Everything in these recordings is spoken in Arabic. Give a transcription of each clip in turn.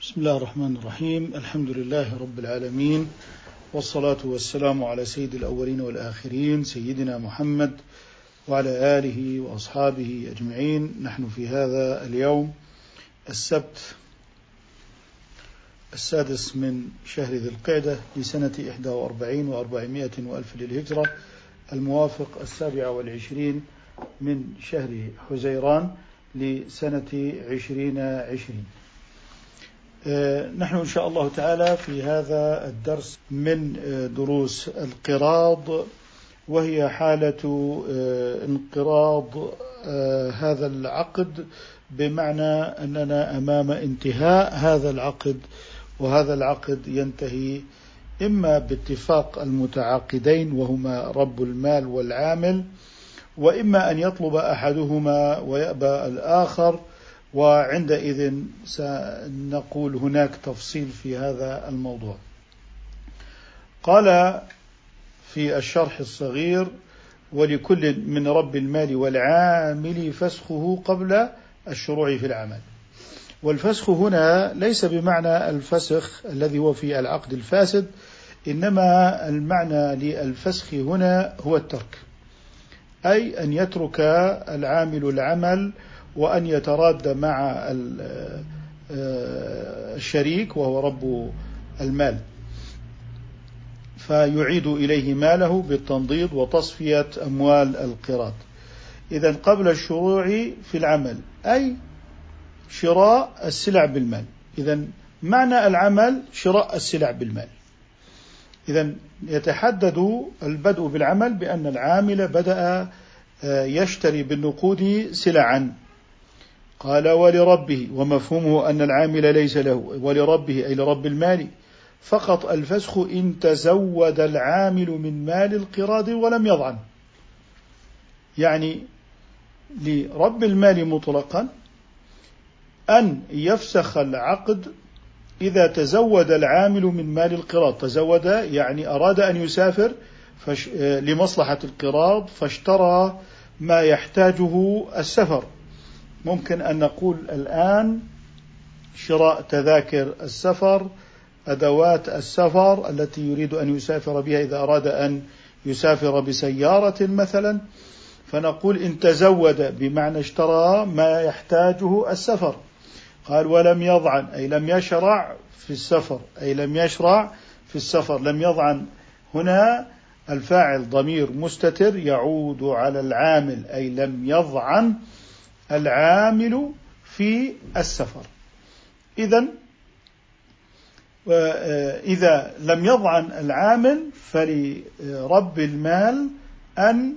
بسم الله الرحمن الرحيم. الحمد لله رب العالمين، والصلاة والسلام على سيد الأولين والآخرين سيدنا محمد وعلى آله وأصحابه أجمعين. نحن في هذا اليوم السبت 6 من شهر ذي القعدة لسنة 41 و400 وألف للهجرة، الموافق 27 من شهر حزيران لسنة 2020. نحن إن شاء الله تعالى في هذا الدرس من دروس القراض، وهي حالة انقراض هذا العقد، بمعنى أننا أمام انتهاء هذا العقد، وهذا العقد ينتهي إما باتفاق المتعاقدين وهما رب المال والعامل، وإما أن يطلب أحدهما ويأبى الآخر، وعندئذ سنقول هناك تفصيل في هذا الموضوع. قال في الشرح الصغير: ولكل من رب المال والعامل فسخه قبل الشروع في العمل. والفسخ هنا ليس بمعنى الفسخ الذي هو في العقد الفاسد، إنما المعنى للفسخ هنا هو الترك، أي أن يترك العامل العمل وأن يتراد مع الشريك وهو رب المال، فيعيد إليه ماله بالتنضيد وتصفية أموال القراض. إذن قبل الشروع في العمل، أي شراء السلع بالمال. إذن معنى العمل شراء السلع بالمال. إذن يتحدد البدء بالعمل بأن العامل بدأ يشتري بالنقود سلعا. قال: ولربه، ومفهومه أن العامل ليس له، ولربه أي لرب المال فقط الفسخ إن تزود العامل من مال القراض ولم يضعن. يعني لرب المال مطلقا أن يفسخ العقد إذا تزود العامل من مال القراض. تزود يعني أراد أن يسافر لمصلحة القراض، فاشترى ما يحتاجه السفر. ممكن أن نقول الآن شراء تذاكر السفر، أدوات السفر التي يريد أن يسافر بها إذا أراد أن يسافر بسيارة مثلا، فنقول إن تزود بمعنى اشترى ما يحتاجه السفر. قال: ولم يضعن أي لم يشرع في السفر، أي لم يشرع في السفر. لم يضعن هنا الفاعل ضمير مستتر يعود على العامل، أي لم يضعن العامل في السفر. إذا لم يضعن العامل فلرب المال أن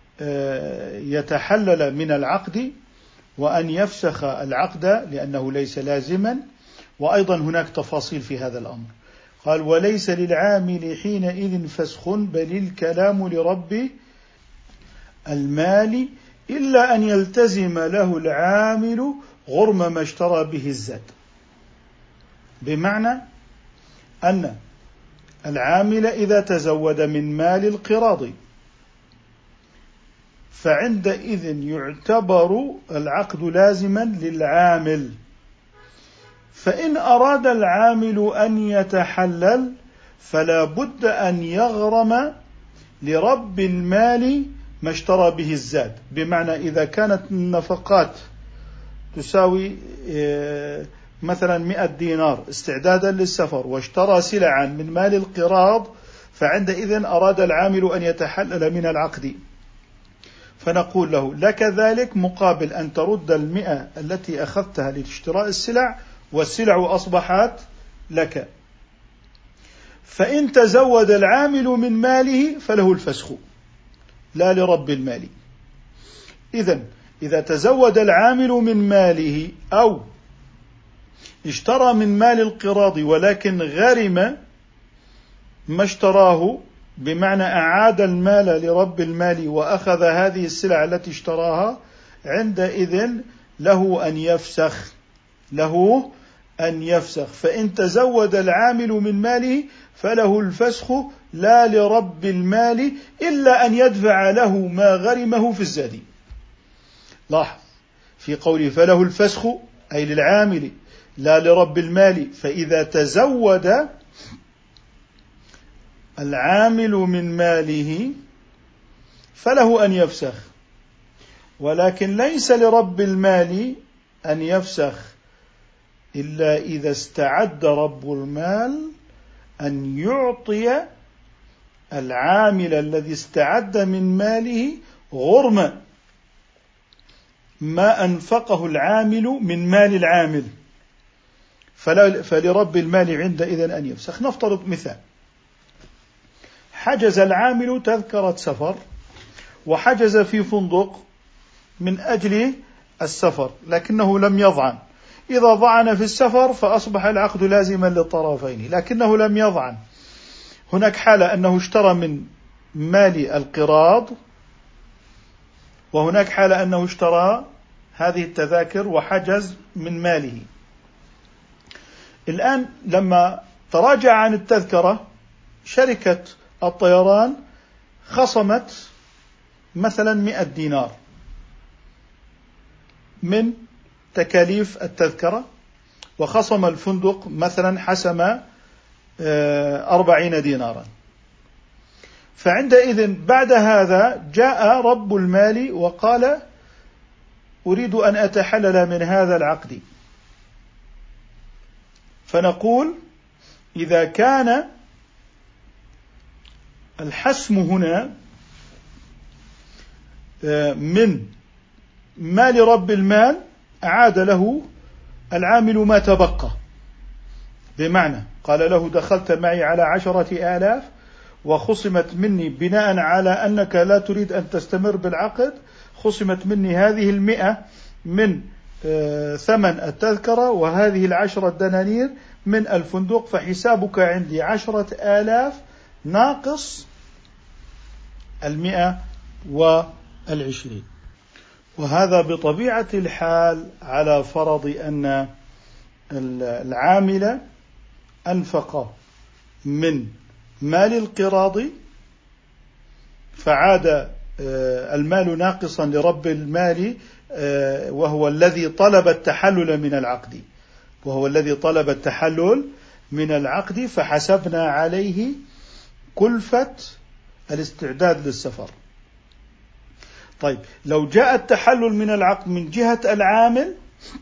يتحلل من العقد وأن يفسخ العقد لأنه ليس لازما. وأيضا هناك تفاصيل في هذا الأمر. قال: وليس للعامل حينئذ فسخ، بل الكلام لرب المال، إلا أن يلتزم له العامل غرم ما اشترى به الزاد. بمعنى أن العامل إذا تزود من مال القراض فعندئذ يعتبر العقد لازما للعامل. فإن أراد العامل أن يتحلل فلا بد أن يغرم لرب المال ما اشترى به الزاد. بمعنى إذا كانت النفقات تساوي مثلا 100 دينار استعدادا للسفر، واشترى سلعا من مال القراض، فعندئذ أراد العامل أن يتحلل من العقد، فنقول له: لك ذلك مقابل أن ترد 100 التي أخذتها لاشتراء السلع، والسلع أصبحت لك. فإن تزود العامل من ماله فله الفسخ، لا لرب المال. إذا تزود العامل من ماله أو اشترى من مال القراض ولكن غرم ما اشتراه، بمعنى أعاد المال لرب المال وأخذ هذه السلع التي اشتراها، عندئذ له أن يفسخ. فإن تزود العامل من ماله فله الفسخ لا لرب المال، إلا أن يدفع له ما غرمه في الزاد. لاحظ في قوله فله الفسخ أي للعامل لا لرب المال. فإذا تزود العامل من ماله فله أن يفسخ، ولكن ليس لرب المال أن يفسخ إلا إذا استعد رب المال أن يعطي العامل الذي استعد من ماله غرم ما أنفقه العامل من مال العامل، فلرب المال عندئذ أن يفسخ. نفترض مثال: حجز العامل تذكرة سفر وحجز في فندق من أجل السفر، لكنه لم يضعن. إذا ضعن في السفر فأصبح العقد لازما للطرفين، لكنه لم يضعن. هناك حالة أنه اشترى من مال القراض، وهناك حالة أنه اشترى هذه التذاكر وحجز من ماله. الآن لما تراجع عن التذكرة، شركة الطيران خصمت مثلا 100 دينار من تكاليف التذكرة، وخصم الفندق مثلا حسم 40 دينارا. فعندئذ بعد هذا جاء رب المال وقال: أريد أن أتحلل من هذا العقد. فنقول: إذا كان الحسم هنا من مال رب المال أعاد له العامل ما تبقى، بمعنى قال له: دخلت معي على 10,000 وخصمت مني بناء على أنك لا تريد أن تستمر بالعقد، خصمت مني هذه 100 من ثمن التذكرة، وهذه 10 دنانير من الفندق، فحسابك عندي 10,000 ناقص 120. وهذا بطبيعة الحال على فرض أن العامل أنفق من مال القراض فعاد المال ناقصا لرب المال، وهو الذي طلب التحلل من العقد، فحسبنا عليه كلفة الاستعداد للسفر. طيب، لو جاء التحلل من العقد من جهة العامل،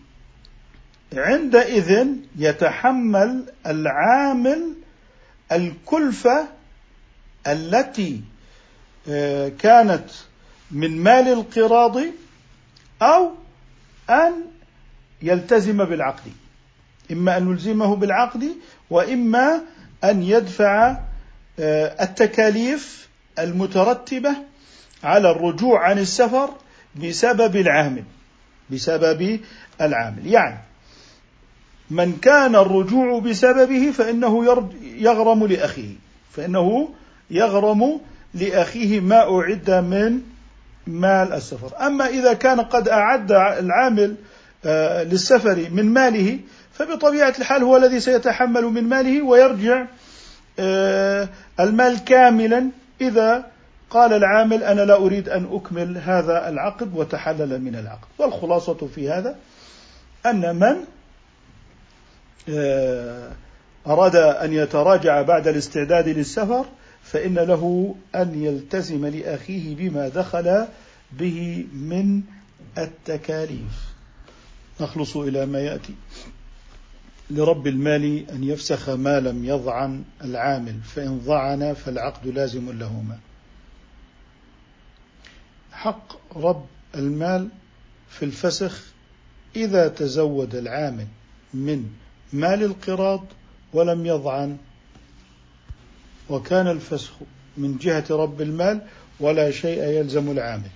عندئذ يتحمل العامل الكلفة التي كانت من مال القراض، أو أن يلتزم بالعقد، إما أن نلزمه بالعقد، وإما أن يدفع التكاليف المترتبة على الرجوع عن السفر بسبب العامل. يعني من كان الرجوع بسببه فإنه يغرم لأخيه ما أعد من مال السفر. أما إذا كان قد أعد العامل للسفر من ماله، فبطبيعة الحال هو الذي سيتحمل من ماله، ويرجع المال كاملا إذا قال العامل: أنا لا أريد أن أكمل هذا العقد، وتحلل من العقد. والخلاصة في هذا أن من أراد أن يتراجع بعد الاستعداد للسفر فإن له أن يلتزم لأخيه بما دخل به من التكاليف. نخلص إلى ما يأتي: لرب المال أن يفسخ ما لم يضعن العامل، فإن ضعن فالعقد لازم لهما. حق رب المال في الفسخ إذا تزود العامل من مال القراض ولم يضعن، وكان الفسخ من جهة رب المال ولا شيء يلزم العامل،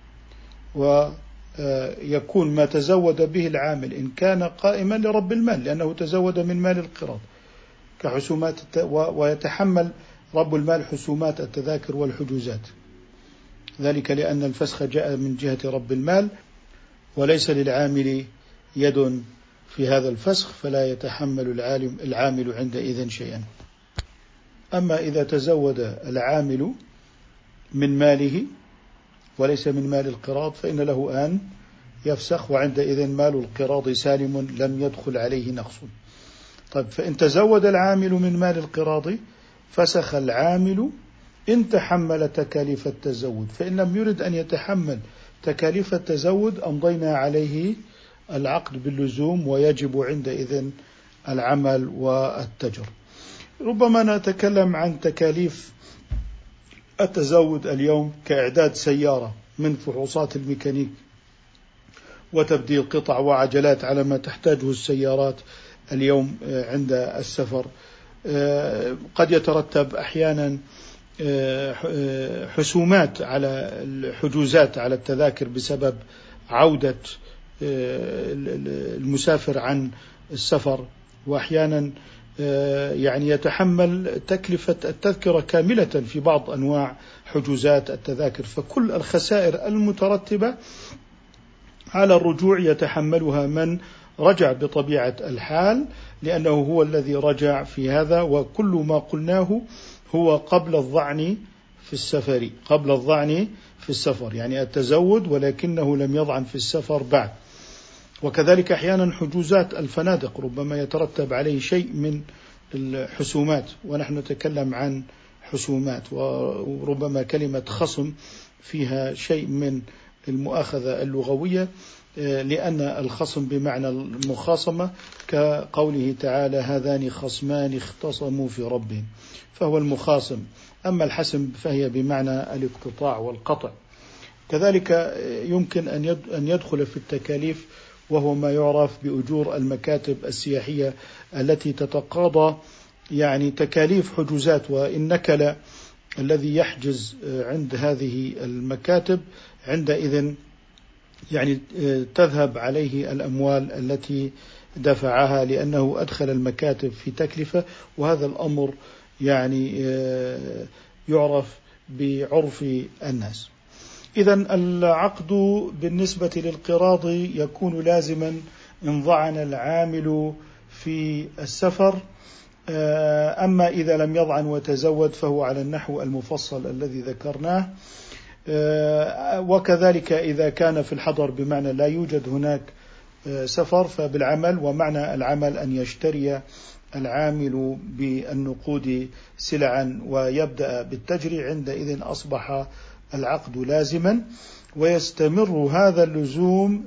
ويكون ما تزود به العامل إن كان قائما لرب المال لأنه تزود من مال القراض كحسومات، ويتحمل رب المال حسومات التذاكر والحجوزات، ذلك لأن الفسخ جاء من جهة رب المال وليس للعامل يد في هذا الفسخ، فلا يتحمل العامل عندئذ شيئا. أما إذا تزود العامل من ماله وليس من مال القراض، فإن له أن يفسخ، وعندئذ مال القراض سالم لم يدخل عليه نقص. طيب، فإن تزود العامل من مال القراض فسخ العامل إن تحمل تكاليف التزود، فإن لم يرد أن يتحمل تكاليف التزود أمضينا عليه العقد باللزوم، ويجب عندئذ العمل والتجر. ربما نتكلم عن تكاليف التزود اليوم كإعداد سيارة من فحوصات الميكانيك وتبديل قطع وعجلات على ما تحتاجه السيارات اليوم عند السفر. قد يترتب أحيانا حسومات على الحجوزات على التذاكر بسبب عودة المسافر عن السفر، وأحيانا يعني يتحمل تكلفة التذكرة كاملة في بعض أنواع حجوزات التذاكر. فكل الخسائر المترتبة على الرجوع يتحملها من رجع بطبيعة الحال، لأنه هو الذي رجع في هذا. وكل ما قلناه هو قبل الظعن في السفر، قبل الظعن في السفر، يعني التزود ولكنه لم يظعن في السفر بعد. وكذلك أحيانا حجوزات الفنادق ربما يترتب عليه شيء من الحسومات، ونحن نتكلم عن حسومات، وربما كلمة خصم فيها شيء من المؤاخذة اللغوية، لأن الخصم بمعنى المخاصمة، كقوله تعالى هذان خصمان اختصموا في ربهم، فهو المخاصم. أما الحسم فهي بمعنى الاقتطاع والقطع. كذلك يمكن أن يدخل في التكاليف وهو ما يعرف بأجور المكاتب السياحية التي تتقاضى يعني تكاليف حجوزات، وإن نكل الذي يحجز عند هذه المكاتب عندئذ يعني تذهب عليه الأموال التي دفعها، لأنه أدخل المكاتب في تكلفة، وهذا الأمر يعني يعرف بعرف الناس. إذن العقد بالنسبة للقراض يكون لازما إن ظعن العامل في السفر، أما إذا لم يظعن وتزود فهو على النحو المفصل الذي ذكرناه. وكذلك إذا كان في الحضر بمعنى لا يوجد هناك سفر فبالعمل، ومعنى العمل أن يشتري العامل بالنقود سلعا ويبدأ بالتجري، عندئذ أصبح العقد لازما، ويستمر هذا اللزوم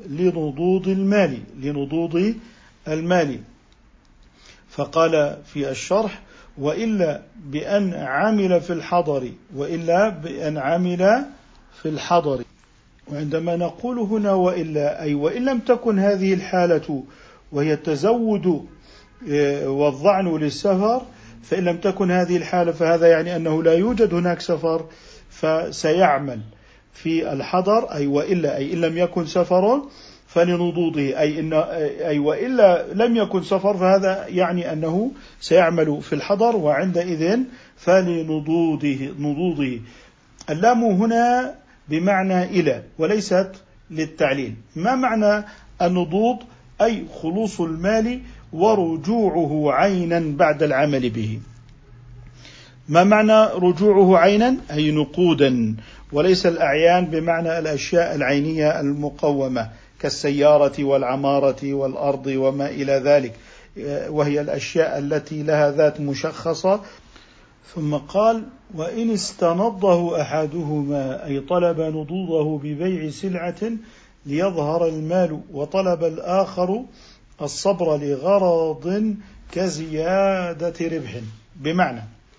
لنضوض المال. فقال في الشرح وإلا بأن عمل في الحضر، وإلا بأن عمل في الحضر. وعندما نقول هنا وإلا أي وإن لم تكن هذه الحالة وهي التزود والظعن للسفر، فإن لم تكن هذه الحالة فهذا يعني أنه لا يوجد هناك سفر فسيعمل في الحضر، أي وإلا أي إن لم يكن سفر فلنضوضه، أي وإلا لم يكن سفر فهذا يعني أنه سيعمل في الحضر، وعندئذ فلنضوضه. اللام هنا بمعنى إلى وليست للتعليل. ما معنى النضوض؟ أي خلوص المال ورجوعه عينا بعد العمل به. ما معنى رجوعه عينا؟ أي نقودا، وليس الأعيان بمعنى الأشياء العينية المقومة كالسيارة والعمارة والأرض وما إلى ذلك، وهي الأشياء التي لها ذات مشخصة. ثم قال وإن استنضه أحدهما أي طلب نضوضه ببيع سلعة ليظهر المال، وطلب الآخر الصبر لغرض كزيادة ربح. بمعنى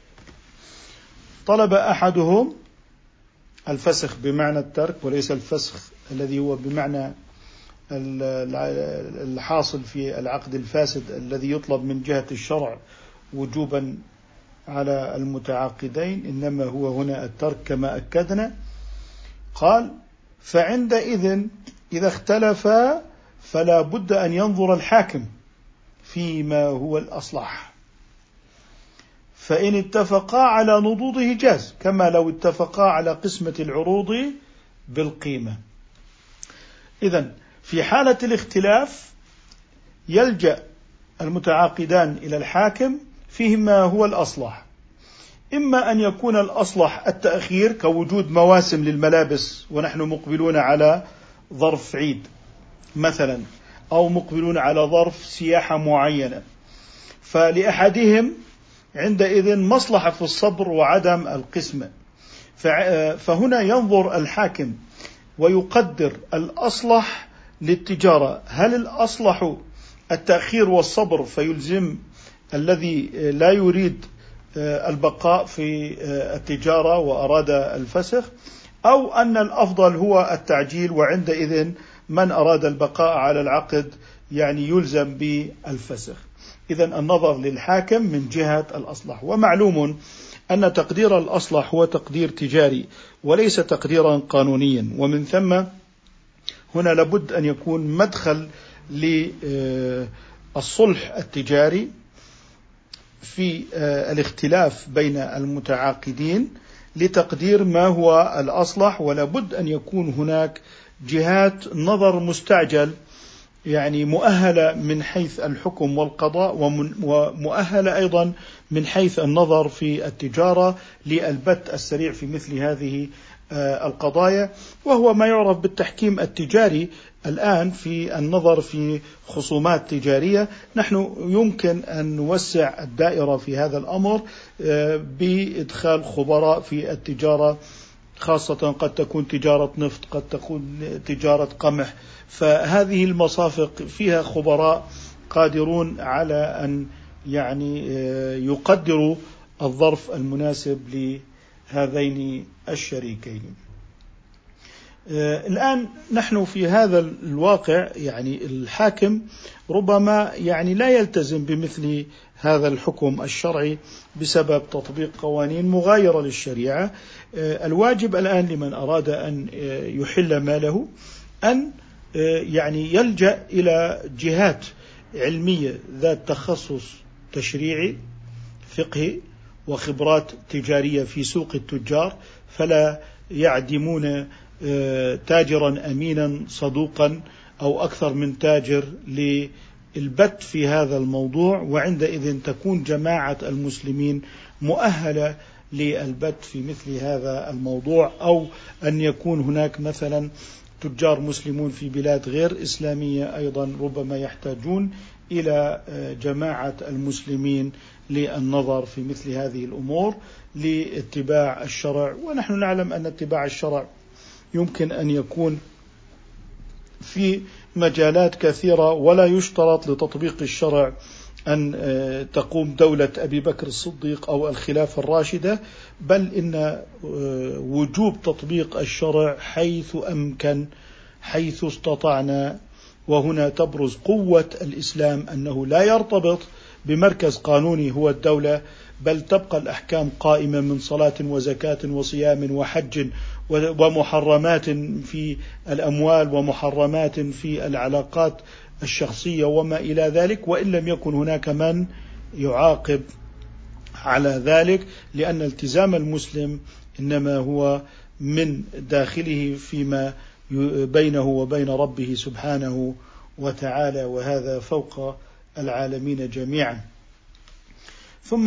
طلب أحدهم الفسخ بمعنى الترك، وليس الفسخ الذي هو بمعنى الحاصل في العقد الفاسد الذي يطلب من جهة الشرع وجوبا على المتعاقدين، إنما هو هنا الترك كما أكدنا. قال فعندئذ إذا اختلفا فلا بد أن ينظر الحاكم فيما هو الأصلح، فإن اتفقا على نضوضه جاز، كما لو اتفقا على قسمة العروض بالقيمة. إذن في حالة الاختلاف يلجأ المتعاقدان إلى الحاكم فيما هو الأصلح، إما أن يكون الأصلح التأخير كوجود مواسم للملابس ونحن مقبلون على ظرف عيد، مثلا، أو مقبلون على ظرف سياحة معينة، فلأحدهم عندئذ مصلحة في الصبر وعدم القسمة. فهنا ينظر الحاكم ويقدر الأصلح للتجارة، هل الأصلح التأخير والصبر فيلزم الذي لا يريد البقاء في التجارة وأراد الفسخ، أو أن الأفضل هو التعجيل، وعندئذ من أراد البقاء على العقد يعني يلزم بالفسخ. إذن النظر للحاكم من جهة الأصلح. ومعلوم أن تقدير الأصلح هو تقدير تجاري وليس تقديرا قانونيا، ومن ثم هنا لابد أن يكون مدخل للصلح التجاري في الاختلاف بين المتعاقدين لتقدير ما هو الأصلح، ولابد أن يكون هناك جهات نظر مستعجل يعني مؤهلة من حيث الحكم والقضاء، ومؤهلة أيضا من حيث النظر في التجارة للبت السريع في مثل هذه القضايا، وهو ما يعرف بالتحكيم التجاري. الآن في النظر في خصومات تجارية نحن يمكن أن نوسع الدائرة في هذا الأمر بإدخال خبراء في التجارة، خاصة قد تكون تجارة نفط، قد تكون تجارة قمح، فهذه المصافق فيها خبراء قادرون على أن يعني يقدروا الظرف المناسب لهذين الشريكين. الآن نحن في هذا الواقع يعني الحاكم ربما يعني لا يلتزم بمثل هذا الحكم الشرعي بسبب تطبيق قوانين مغايرة للشريعة. الواجب الآن لمن أراد أن يحل ماله أن يعني يلجأ إلى جهات علمية ذات تخصص تشريعي فقهي وخبرات تجارية في سوق التجار، فلا يعدمون تاجرا أمينا صدوقا أو أكثر من تاجر للبت في هذا الموضوع، وعندئذ تكون جماعة المسلمين مؤهلة للبت في مثل هذا الموضوع، أو أن يكون هناك مثلا تجار مسلمون في بلاد غير إسلامية أيضا ربما يحتاجون إلى جماعة المسلمين للنظر في مثل هذه الأمور لاتباع الشرع. ونحن نعلم أن اتباع الشرع يمكن أن يكون في مجالات كثيرة، ولا يشترط لتطبيق الشرع أن تقوم دولة أبي بكر الصديق أو الخلافة الراشدة، بل إن وجوب تطبيق الشرع حيث أمكن، حيث استطعنا. وهنا تبرز قوة الإسلام أنه لا يرتبط بمركز قانوني هو الدولة، بل تبقى الأحكام قائمة من صلاة وزكاة وصيام وحج ومحرمات في الأموال ومحرمات في العلاقات الشخصية وما إلى ذلك، وإن لم يكن هناك من يعاقب على ذلك، لأن التزام المسلم إنما هو من داخله فيما بينه وبين ربه سبحانه وتعالى، وهذا فوق العالمين جميعا. ثم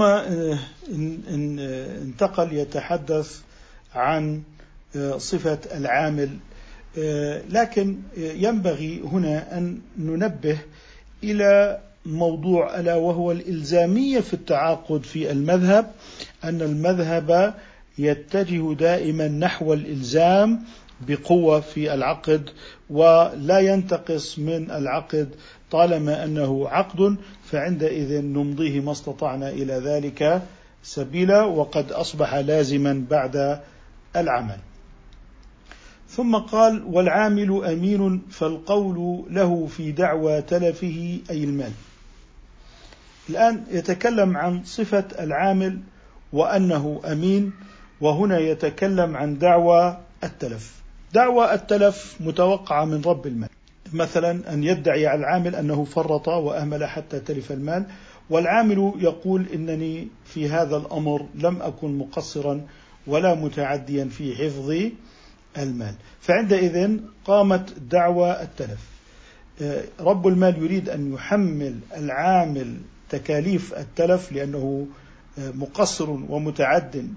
انتقل يتحدث عن صفة العامل، لكن ينبغي هنا أن ننبه إلى موضوع ألا وهو الإلزامية في التعاقد في المذهب، أن المذهب يتجه دائما نحو الإلزام بقوة في العقد، ولا ينتقص من العقد طالما أنه عقد، فعندئذ نمضيه ما استطعنا إلى ذلك سبيلا، وقد أصبح لازما بعد العمل. ثم قال: والعامل أمين فالقول له في دعوى تلفه أي المال. الآن يتكلم عن صفة العامل وأنه أمين، وهنا يتكلم عن دعوى التلف. دعوى التلف متوقعة من رب المال، مثلا أن يدعي على العامل أنه فرط وأهمل حتى تلف المال، والعامل يقول إنني في هذا الأمر لم أكن مقصرا ولا متعديا في حفظ المال، فعندئذ قامت دعوى التلف. رب المال يريد أن يحمل العامل تكاليف التلف لأنه مقصر ومتعد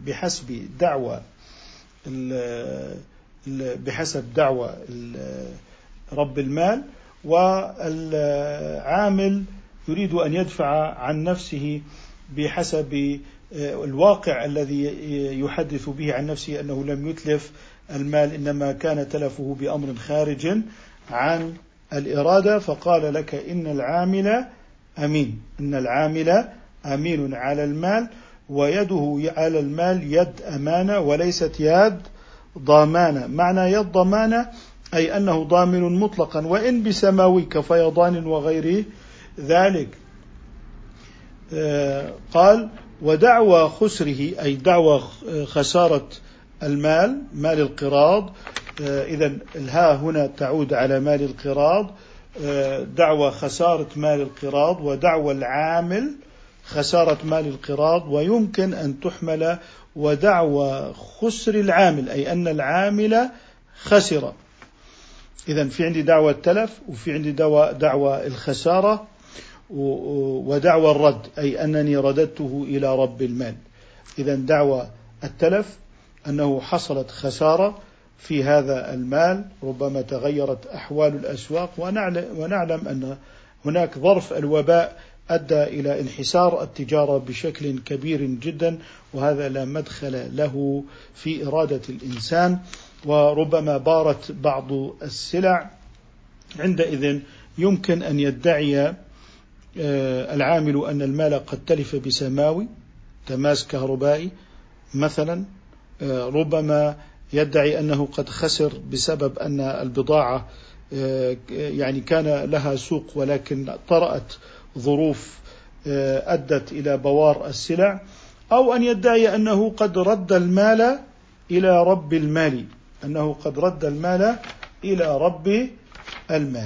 بحسب دعوى رب المال، والعامل يريد أن يدفع عن نفسه بحسب الواقع الذي يحدث به عن نفسه أنه لم يتلف المال، إنما كان تلفه بأمر خارج عن الإرادة، فقال لك إن العامل أمين، إن العامل أمين على المال، ويده على المال يد أمانة وليست يد ضمانة. معنى يد ضمانة أي أنه ضامن مطلقا وإن بسماوي كفيضان وغير ذلك. قال ودعوى خسره أي دعوى خسارة المال، مال القراض. إذن الهاء هنا تعود على مال القراض، دعوى خسارة مال القراض، ودعوى العامل خسارة مال القراض، ويمكن أن تحمل ودعوى خسر العامل أي أن العامل خسر. إذن في عندي دعوى التلف، وفي عندي دعوى الخسارة، ودعوى الرد أي أنني رددته إلى رب المال. إذن دعوى التلف أنه حصلت خسارة في هذا المال، ربما تغيرت أحوال الأسواق، ونعلم أن هناك ظرف الوباء أدى إلى انحسار التجارة بشكل كبير جدا، وهذا لا مدخل له في إرادة الإنسان، وربما بارت بعض السلع. عندئذ يمكن أن يدعي العامل أن المال قد تلف بسماوي، تماس كهربائي مثلا، ربما يدعي أنه قد خسر بسبب أن البضاعة يعني كان لها سوق ولكن طرأت ظروف أدت إلى بوار السلع، أو أن يدعي أنه قد رد المال إلى رب المال، أنه قد رد المال إلى رب المال.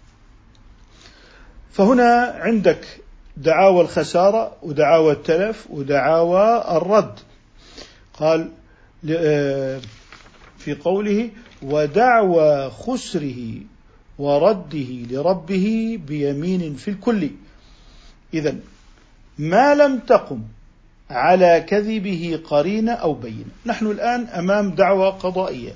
فهنا عندك دعاوى الخسارة ودعاوى التلف ودعاوى الرد. قال في قوله ودعوى خسره ورده لربه بيمين في الكل. إذن ما لم تقم على كذبه قرينة أو بينة. نحن الآن أمام دعوى قضائية.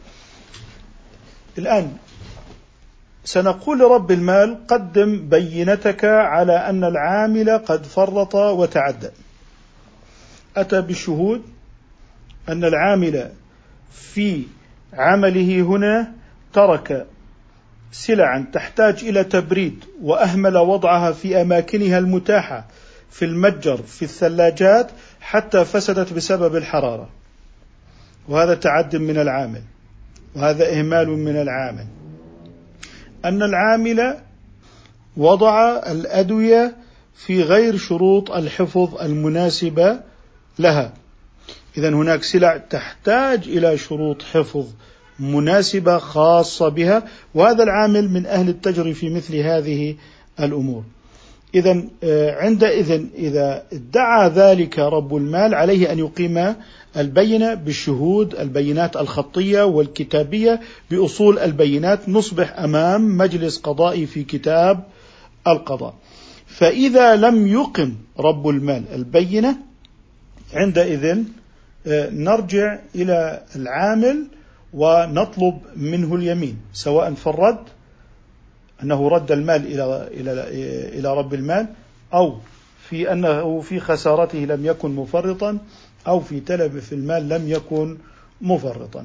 الآن سنقول لرب المال قدم بينتك على أن العامل قد فرط وتعدى. أتى بالشهود أن العامل في عمله هنا ترك سلعا تحتاج إلى تبريد وأهمل وضعها في أماكنها المتاحة في المتجر في الثلاجات حتى فسدت بسبب الحرارة، وهذا تعد من العامل، وهذا إهمال من العامل. أن العامل وضع الأدوية في غير شروط الحفظ المناسبة لها. إذن هناك سلع تحتاج إلى شروط حفظ مناسبة خاصة بها، وهذا العامل من أهل التجر في مثل هذه الأمور. إذن عندئذ إذا ادعى ذلك رب المال عليه أن يقيم البينة بالشهود، البينات الخطية والكتابية بأصول البينات، نصبح أمام مجلس قضائي في كتاب القضاء. فإذا لم يقم رب المال البينة عندئذ نرجع إلى العامل ونطلب منه اليمين، سواء في الرد أنه رد المال إلى رب المال، أو في أنه في خسارته لم يكن مفرطا، أو في تلف المال لم يكن مفرطا.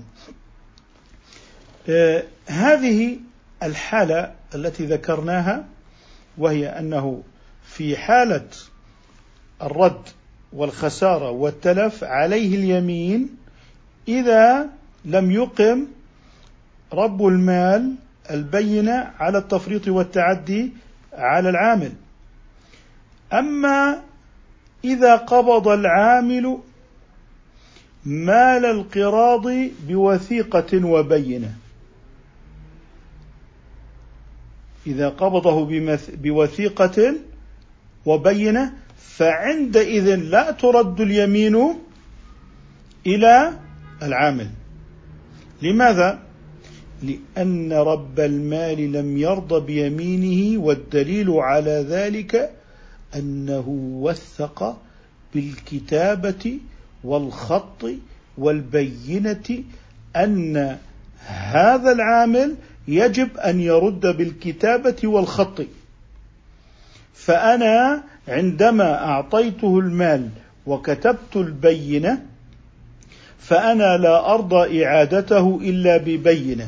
هذه الحالة التي ذكرناها، وهي أنه في حالة الرد والخسارة والتلف عليه اليمين إذا لم يقم رب المال البينة على التفريط والتعدي على العامل. أما إذا قبض العامل مال القراض بوثيقة وبينة، إذا قبضه بوثيقة وبينة فعندئذ لا ترد اليمين إلى العامل. لماذا؟ لأن رب المال لم يرضى بيمينه، والدليل على ذلك أنه وثق بالكتابة والخط والبينة أن هذا العامل يجب أن يرد بالكتابة والخط. فأنا عندما أعطيته المال وكتبت البينة فأنا لا أرضى إعادته إلا ببينة.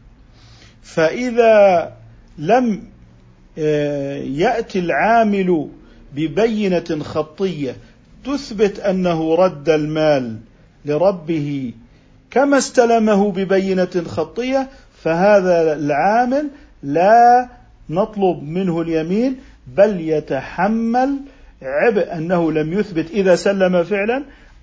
فإذا لم يأتي العامل ببينة خطية تثبت أنه رد المال لربه كما استلمه ببينة خطية، فهذا العامل لا نطلب منه اليمين، بل يتحمل عبء أنه لم يثبت إذا سلم فعلا،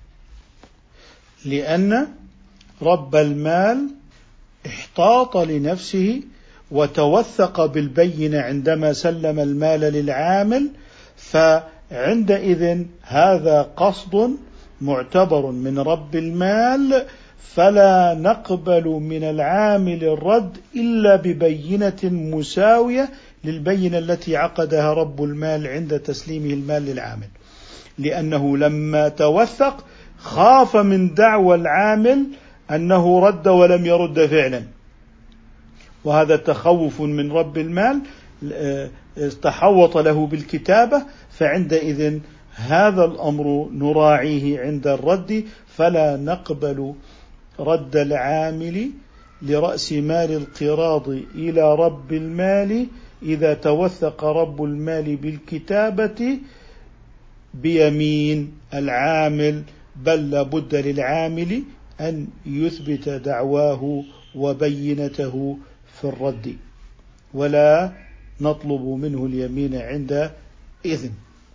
لأن رب المال احتاط لنفسه وتوثق بالبينة عندما سلم المال للعامل، فعندئذ هذا قصد معتبر من رب المال، فلا نقبل من العامل الرد إلا ببينة مساوية للبينة التي عقدها رب المال عند تسليمه المال للعامل، لأنه لما توثق خاف من دعوى العامل أنه رد ولم يرد فعلا، وهذا تخوف من رب المال تحوط له بالكتابة، فعندئذ هذا الأمر نراعيه عند الرد، فلا نقبل رد العامل لرأس مال القراض إلى رب المال إذا توثق رب المال بالكتابة بيمين العامل، بل لابد للعامل أن يثبت دعواه وبينته في الرد، ولا نطلب منه اليمين عند إذن.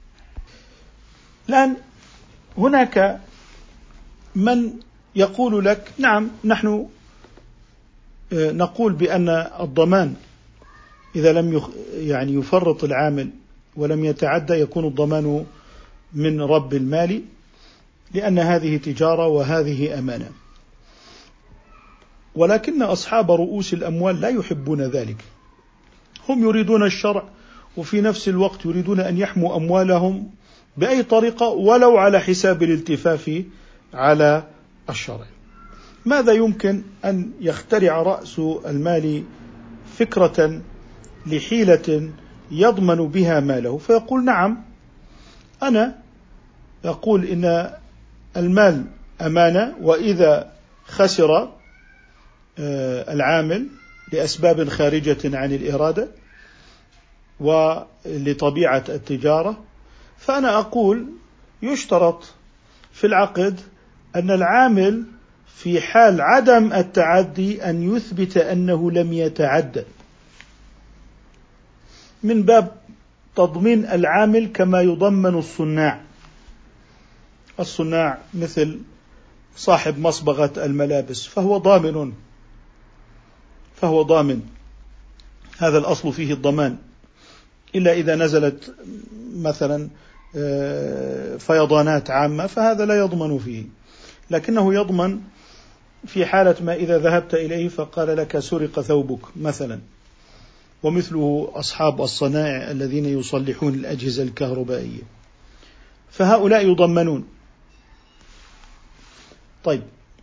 الآن هناك من يقول لك نعم، نحن نقول بأن الضمان إذا لم يفرط العامل ولم يتعدى يكون الضمان من رب المال، لأن هذه تجارة وهذه أمانة. ولكن أصحاب رؤوس الأموال لا يحبون ذلك، هم يريدون الشرع وفي نفس الوقت يريدون أن يحموا أموالهم بأي طريقة ولو على حساب الالتفاف على الشرع. ماذا يمكن أن يخترع رأس المال فكرة لحيلة يضمن بها ماله، فيقول نعم، أنا أقول إن المال أمانة، وإذا خسر العامل لأسباب خارجة عن الإرادة ولطبيعة التجارة، فأنا أقول يشترط في العقد أن العامل في حال عدم التعدي أن يثبت أنه لم يتعدى، من باب تضمين العامل كما يضمن الصناع. الصناع مثل صاحب مصبغة الملابس فهو ضامن، هذا الأصل فيه الضمان، إلا إذا نزلت مثلا فيضانات عامة فهذا لا يضمن فيه، لكنه يضمن في حالة ما إذا ذهبت إليه فقال لك سرق ثوبك مثلا، ومثله أصحاب الصنائع الذين يصلحون الأجهزة الكهربائية، فهؤلاء يضمنون. طيب،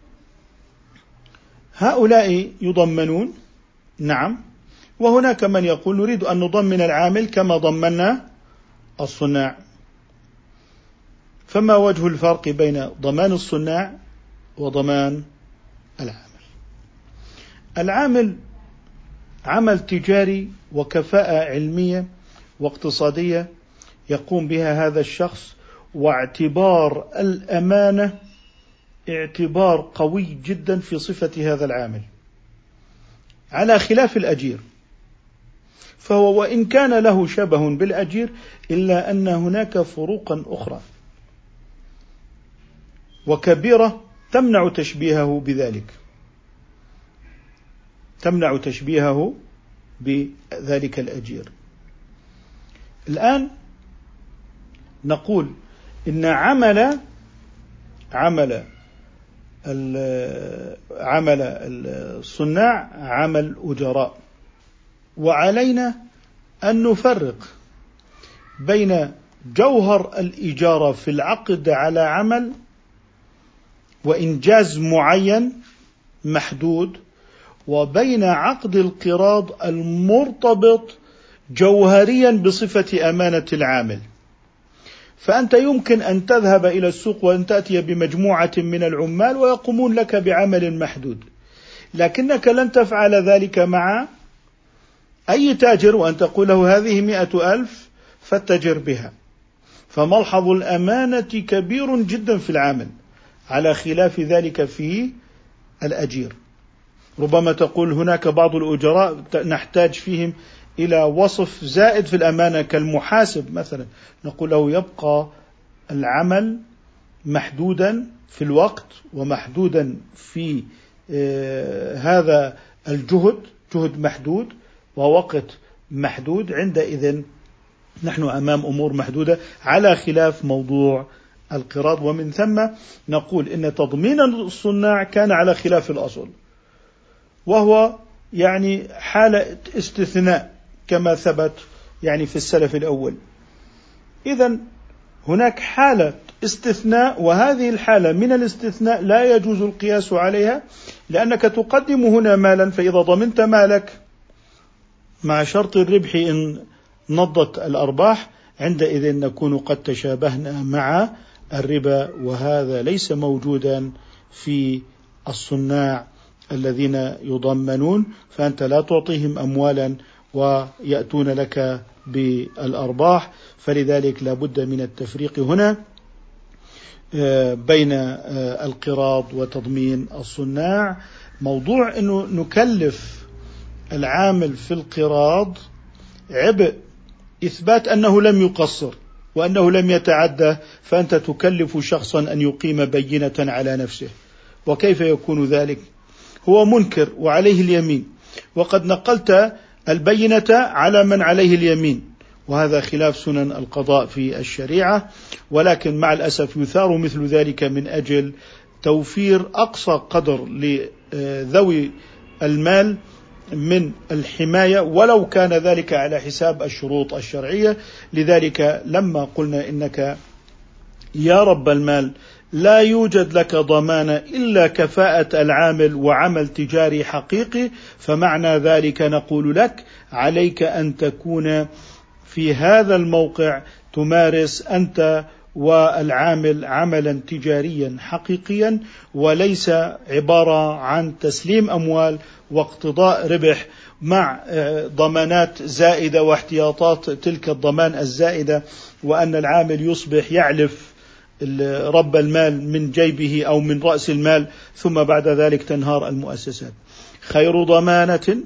هؤلاء يضمنون نعم، وهناك من يقول نريد أن نضمن العامل كما ضمنا الصناع. فما وجه الفرق بين ضمان الصناع وضمان العامل؟ العامل عمل تجاري وكفاءة علمية واقتصادية يقوم بها هذا الشخص، واعتبار الأمانة اعتبار قوي جدا في صفة هذا العامل، على خلاف الأجير، فهو وإن كان له شبه بالأجير إلا أن هناك فروقا أخرى وكبيرة تمنع تشبيهه بذلك، تمنع تشبيهه بذلك الأجير. الآن نقول إن عمل الصناع عمل أجراء، وعلينا أن نفرق بين جوهر الإجارة في العقد على عمل وإنجاز معين محدود، وبين عقد القراض المرتبط جوهريا بصفة أمانة العامل. فأنت يمكن أن تذهب إلى السوق وأن تأتي بمجموعة من العمال ويقومون لك بعمل محدود، لكنك لن تفعل ذلك مع أي تاجر وأن تقول له هذه 100,000 فاتجر بها. فملحظ الأمانة كبير جدا في العمل، على خلاف ذلك في الأجير. ربما تقول هناك بعض الأجراء نحتاج فيهم إلى وصف زائد في الأمانة كالمحاسب مثلا، نقول له يبقى العمل محدودا في الوقت ومحدودا في هذا الجهد، جهد محدود ووقت محدود. عندئذ نحن أمام أمور محدودة على خلاف موضوع القراض. ومن ثم نقول إن تضمين الصناع كان على خلاف الأصل، وهو يعني حالة استثناء كما ثبت يعني في السلف الأول. إذن هناك حالة استثناء، وهذه الحالة من الاستثناء لا يجوز القياس عليها، لأنك تقدم هنا مالا، فإذا ضمنت مالك مع شرط الربح إن نضت الأرباح عندئذ نكون قد تشابهنا مع الربا، وهذا ليس موجودا في الصناع الذين يضمنون، فأنت لا تعطيهم أموالا ويأتون لك بالأرباح. فلذلك لا بد من التفريق هنا بين القراض وتضمين الصناع. موضوع أنه نكلف العامل في القراض عبء إثبات أنه لم يقصر وأنه لم يتعدى، فأنت تكلف شخصا أن يقيم بينة على نفسه، وكيف يكون ذلك؟ هو منكر وعليه اليمين، وقد نقلت البينة على من عليه اليمين، وهذا خلاف سنن القضاء في الشريعة. ولكن مع الأسف يثار مثل ذلك من أجل توفير أقصى قدر لذوي المال من الحماية، ولو كان ذلك على حساب الشروط الشرعية. لذلك لما قلنا إنك يا رب المال لا يوجد لك ضمانة إلا كفاءة العامل وعمل تجاري حقيقي، فمعنى ذلك نقول لك عليك أن تكون في هذا الموقع تمارس أنت والعامل عملا تجاريا حقيقيا، وليس عبارة عن تسليم أموال واقتضاء ربح مع ضمانات زائدة واحتياطات تلك الضمان الزائدة، وأن العامل يصبح يعلف رب المال من جيبه أو من رأس المال، ثم بعد ذلك تنهار المؤسسات. خير ضمانة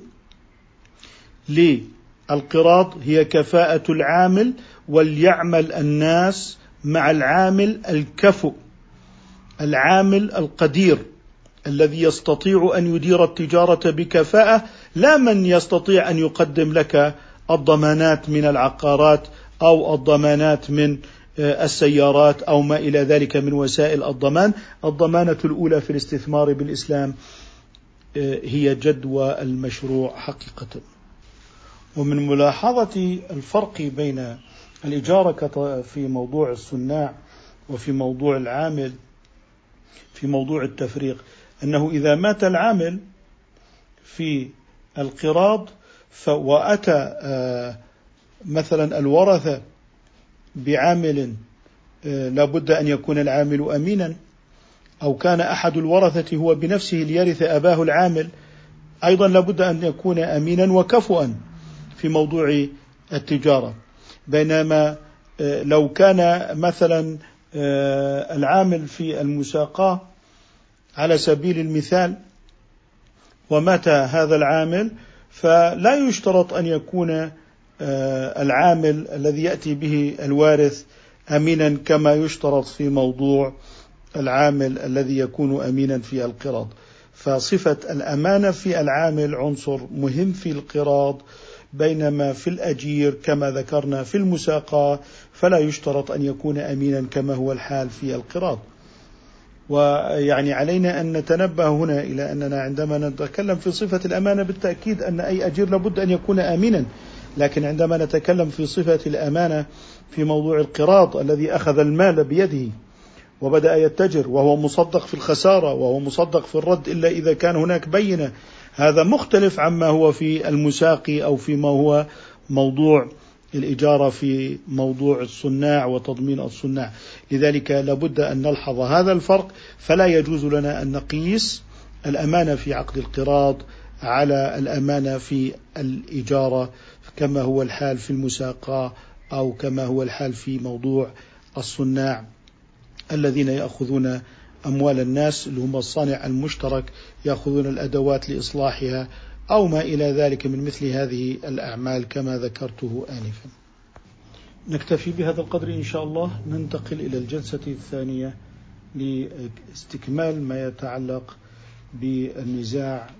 للقراض هي كفاءة العامل، وليعمل الناس مع العامل الكفؤ، العامل القدير الذي يستطيع أن يدير التجارة بكفاءة، لا من يستطيع أن يقدم لك الضمانات من العقارات أو الضمانات من السيارات أو ما إلى ذلك من وسائل الضمان. الضمانة الأولى في الاستثمار بالإسلام هي جدوى المشروع حقيقة. ومن ملاحظة الفرق بين الإجارة في موضوع الصناع وفي موضوع العامل في موضوع التفريق، أنه إذا مات العامل في القراض وأتى مثلا الورثة بعامل لابد أن يكون العامل أمينا، أو كان أحد الورثة هو بنفسه ليرث أباه العامل، أيضا لابد أن يكون أمينا وكفؤا في موضوع التجارة. بينما لو كان مثلا العامل في المساقاة على سبيل المثال ومات هذا العامل، فلا يشترط أن يكون العامل الذي يأتي به الوارث أمينا كما يشترط في موضوع العامل الذي يكون أمينا في القراض. فصفة الأمانة في العامل عنصر مهم في القراض، بينما في الأجير كما ذكرنا في المساقاة فلا يشترط أن يكون أمينا كما هو الحال في القراض. ويعني علينا أن نتنبه هنا إلى أننا عندما نتكلم في صفة الأمانة بالتأكيد أن أي أجير لابد أن يكون آمنا، لكن عندما نتكلم في صفة الأمانة في موضوع القراض الذي أخذ المال بيده وبدأ يتجر وهو مصدق في الخسارة وهو مصدق في الرد إلا إذا كان هناك بينة هذا مختلف عما هو في المساقي أو فيما هو موضوع الإجارة في موضوع الصناع وتضمين الصناع. لذلك لابد أن نلحظ هذا الفرق، فلا يجوز لنا أن نقيس الأمانة في عقد القراض على الأمانة في الإجارة كما هو الحال في المساقاة أو كما هو الحال في موضوع الصناع الذين يأخذون أموال الناس اللي هم الصانع المشترك، يأخذون الأدوات لإصلاحها أو ما إلى ذلك من مثل هذه الأعمال كما ذكرته آنفا. نكتفي بهذا القدر إن شاء الله، ننتقل إلى الجلسة الثانية لاستكمال ما يتعلق بالنزاع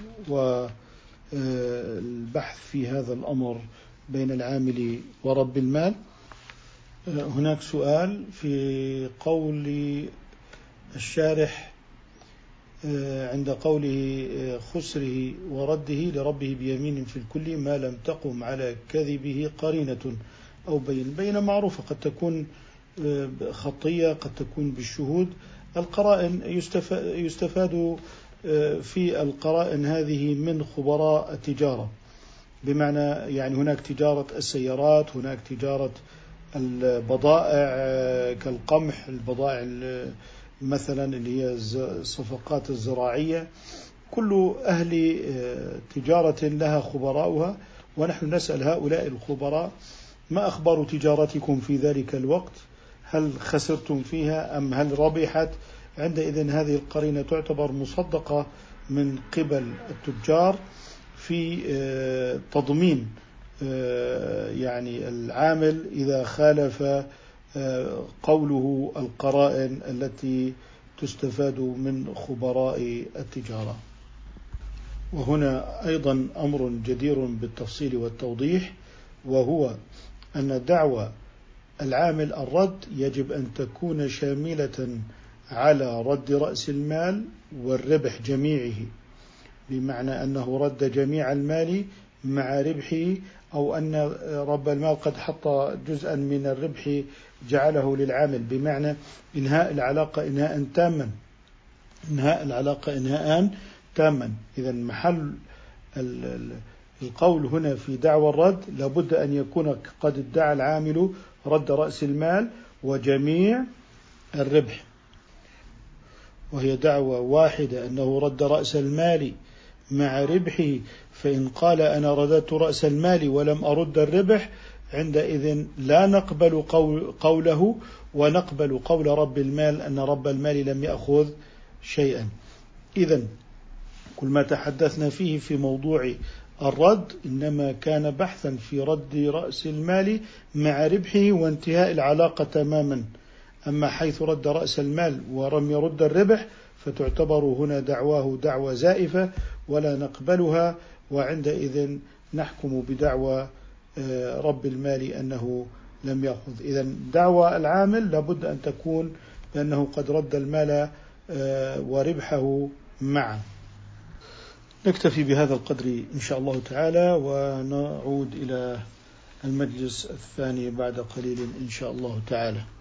والبحث في هذا الأمر بين العامل ورب المال. هناك سؤال في قول الشارح عند قوله خسره ورده لربه بيمين في الكل ما لم تقم على كذبه قرينة أو بين معروفة، قد تكون خطية قد تكون بالشهود. القرائن يستفاد في القرائن هذه من خبراء التجارة، بمعنى يعني هناك تجارة السيارات، هناك تجارة البضائع كالقمح، البضائع مثلا اللي هي الصفقات الزراعية، كل أهل تجارة لها خبراؤها، ونحن نسأل هؤلاء الخبراء ما أخبار تجارتكم في ذلك الوقت؟ هل خسرتم فيها أم هل ربحت؟ عندئذ هذه القرينة تعتبر مصدقة من قبل التجار في تضمين يعني العامل إذا خالف قوله القرائن التي تستفاد من خبراء التجارة. وهنا أيضا أمر جدير بالتفصيل والتوضيح، وهو أن دعوى العامل الرد يجب أن تكون شاملة على رد رأس المال والربح جميعه، بمعنى أنه رد جميع المال مع ربحه، أو أن رب المال قد حط جزءا من الربح جعله للعامل، بمعنى إنهاء العلاقة إنهاء تاما، إنهاء العلاقة إنهاء تاما. إذا محل القول هنا في دعوى الرد لابد أن يكون قد ادعى العامل رد رأس المال وجميع الربح، وهي دعوة واحدة أنه رد رأس المال مع ربحه. فإن قال أنا رددت رأس المال ولم أرد الربح، عندئذ لا نقبل قوله، ونقبل قول رب المال أن رب المال لم يأخذ شيئا. إذن كل ما تحدثنا فيه في موضوع الرد إنما كان بحثا في رد رأس المال مع ربحه وانتهاء العلاقة تماما. أما حيث رد رأس المال ولم يرد الربح فتعتبر هنا دعواه دعوة زائفة ولا نقبلها، وعندئذ نحكم بدعوى رب المال أنه لم يأخذ. إذن دعوى العامل لابد أن تكون بأنه قد رد المال وربحه معا. نكتفي بهذا القدر إن شاء الله تعالى، ونعود إلى المجلس الثاني بعد قليل إن شاء الله تعالى.